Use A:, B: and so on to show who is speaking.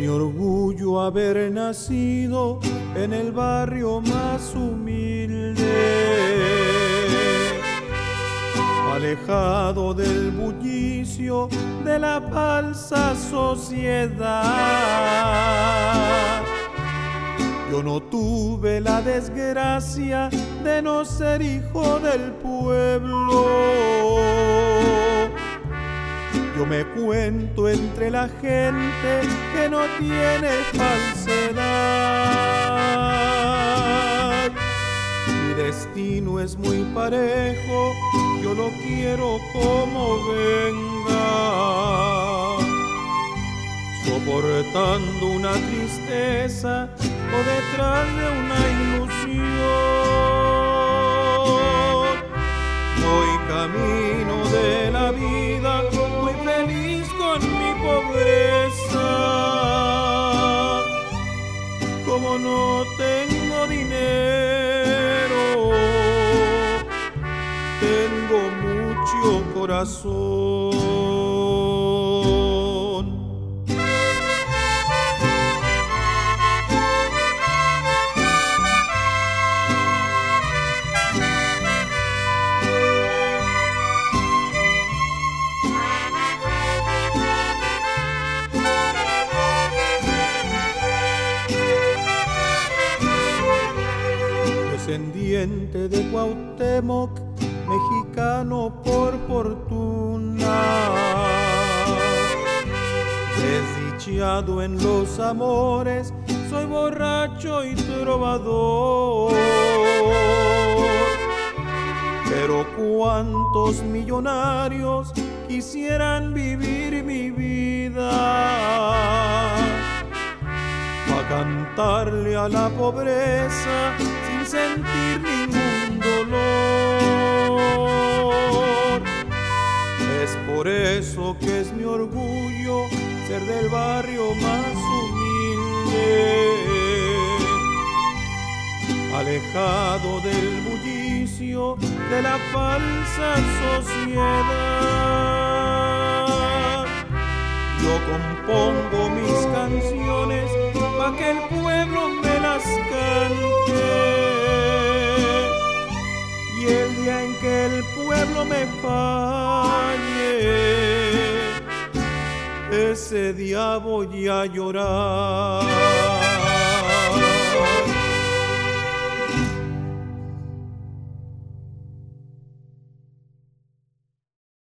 A: orgullo haber nacido en el barrio más humilde, alejado del bullicio de la falsa sociedad. Yo no tuve la desgracia de no ser hijo del pueblo. Yo me cuento entre la gente que no tiene falsedad. Mi destino es muy parejo, yo lo quiero como venga, soportando una tristeza o detrás de una ilusión. Voy camino de la vida, muy feliz con mi pobreza. Como no tengo dinero, tengo mucho corazón. Descendiente de Cuauhtémoc, mexicano por fortuna, desdichado en los amores, soy borracho y trovador. Pero cuántos millonarios quisieran vivir mi vida, pa' cantarle a la pobreza sin sentir ningún dolor. Es por eso que es mi orgullo ser del barrio más humilde, alejado del bullicio de la falsa sociedad. Yo compongo mis canciones pa' que el pueblo me las cante, y el día en que el pueblo me falle, ese día voy a llorar.